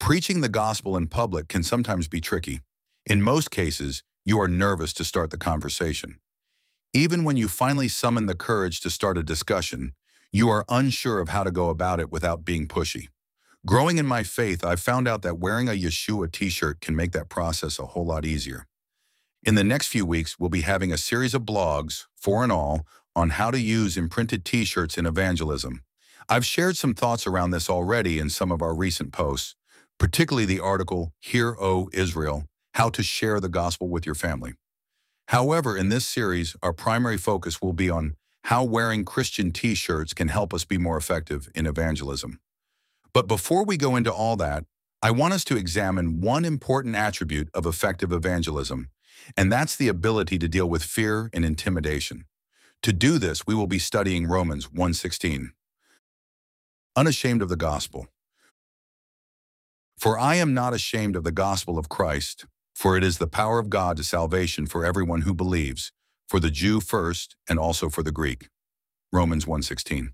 Preaching the gospel in public can sometimes be tricky. In most cases, you are nervous to start the conversation. Even when you finally summon the courage to start a discussion, you are unsure of how to go about it without being pushy. Growing in my faith, I've found out that wearing a Yeshua t-shirt can make that process a whole lot easier. In the next few weeks, we'll be having a series of blogs, four in all, on how to use imprinted t-shirts in evangelism. I've shared some thoughts around this already in some of our recent posts, particularly the article, Hear, O Israel, How to Share the Gospel with Your Family. However, in this series, our primary focus will be on how wearing Christian t-shirts can help us be more effective in evangelism. But before we go into all that, I want us to examine one important attribute of effective evangelism, and that's the ability to deal with fear and intimidation. To do this, we will be studying Romans 1:16. Unashamed of the gospel. For I am not ashamed of the gospel of Christ, for it is the power of God to salvation for everyone who believes, for the Jew first and also for the Greek. Romans 1:16.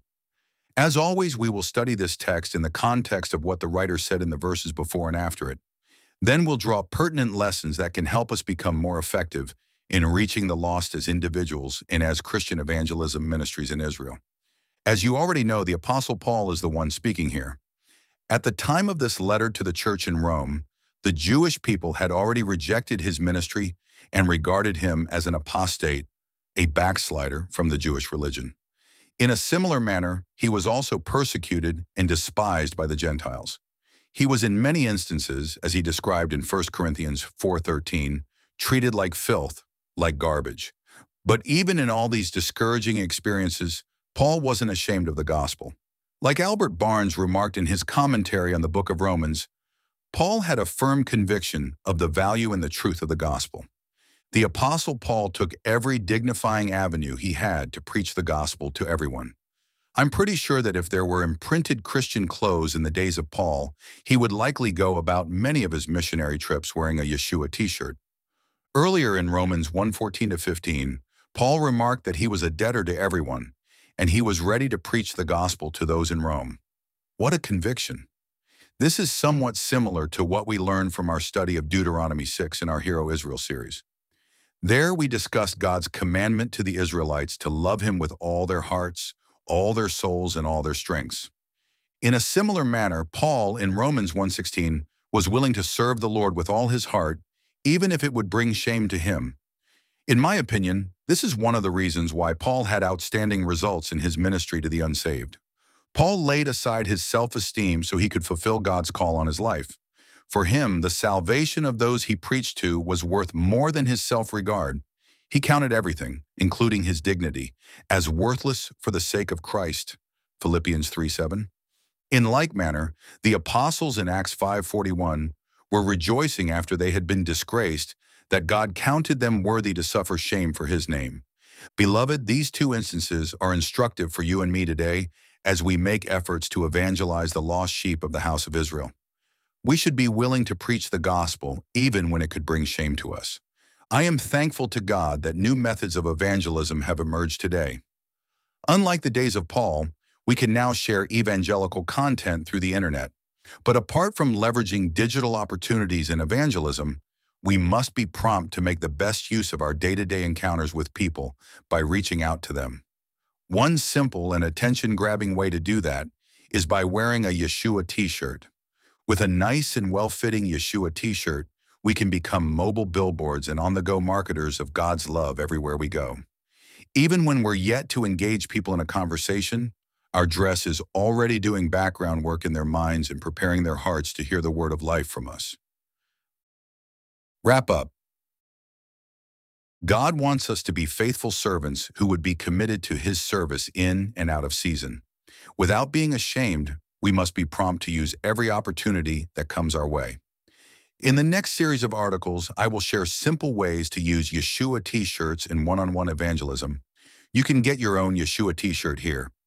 As always, we will study this text in the context of what the writer said in the verses before and after it. Then we'll draw pertinent lessons that can help us become more effective in reaching the lost as individuals and as Christian evangelism ministries in Israel. As you already know, the Apostle Paul is the one speaking here. At the time of this letter to the church in Rome, the Jewish people had already rejected his ministry and regarded him as an apostate, a backslider from the Jewish religion. In a similar manner, he was also persecuted and despised by the Gentiles. He was in many instances, as he described in 1 Corinthians 4:13, treated like filth, like garbage. But even in all these discouraging experiences, Paul wasn't ashamed of the gospel. Like Albert Barnes remarked in his commentary on the book of Romans, Paul had a firm conviction of the value and the truth of the gospel. The Apostle Paul took every dignifying avenue he had to preach the gospel to everyone. I'm pretty sure that if there were imprinted Christian clothes in the days of Paul, he would likely go about many of his missionary trips wearing a Yeshua t-shirt. Earlier in Romans 1:14-15, Paul remarked that he was a debtor to everyone, and he was ready to preach the gospel to those in Rome. What a conviction! This is somewhat similar to what we learned from our study of Deuteronomy 6 in our Hero Israel series. There we discussed God's commandment to the Israelites to love him with all their hearts, all their souls, and all their strengths. In a similar manner, Paul in Romans 1:16 was willing to serve the Lord with all his heart, even if it would bring shame to him. In my opinion, this is one of the reasons why Paul had outstanding results in his ministry to the unsaved. Paul laid aside his self-esteem so he could fulfill God's call on his life. For him, the salvation of those he preached to was worth more than his self-regard. He counted everything, including his dignity, as worthless for the sake of Christ. Philippians 3:7. In like manner, the apostles in Acts 5:41 were rejoicing after they had been disgraced that God counted them worthy to suffer shame for his name. Beloved, these two instances are instructive for you and me today as we make efforts to evangelize the lost sheep of the house of Israel. We should be willing to preach the gospel even when it could bring shame to us. I am thankful to God that new methods of evangelism have emerged today. Unlike the days of Paul, we can now share evangelical content through the internet. But apart from leveraging digital opportunities in evangelism, we must be prompt to make the best use of our day-to-day encounters with people by reaching out to them. One simple and attention-grabbing way to do that is by wearing a Yeshua t-shirt. With a nice and well-fitting Yeshua t-shirt, we can become mobile billboards and on-the-go marketers of God's love everywhere we go. Even when we're yet to engage people in a conversation, our dress is already doing background work in their minds and preparing their hearts to hear the word of life from us. Wrap up. God wants us to be faithful servants who would be committed to his service in and out of season. Without being ashamed, we must be prompt to use every opportunity that comes our way. In the next series of articles, I will share simple ways to use Yeshua t-shirts in one-on-one evangelism. You can get your own Yeshua t-shirt here.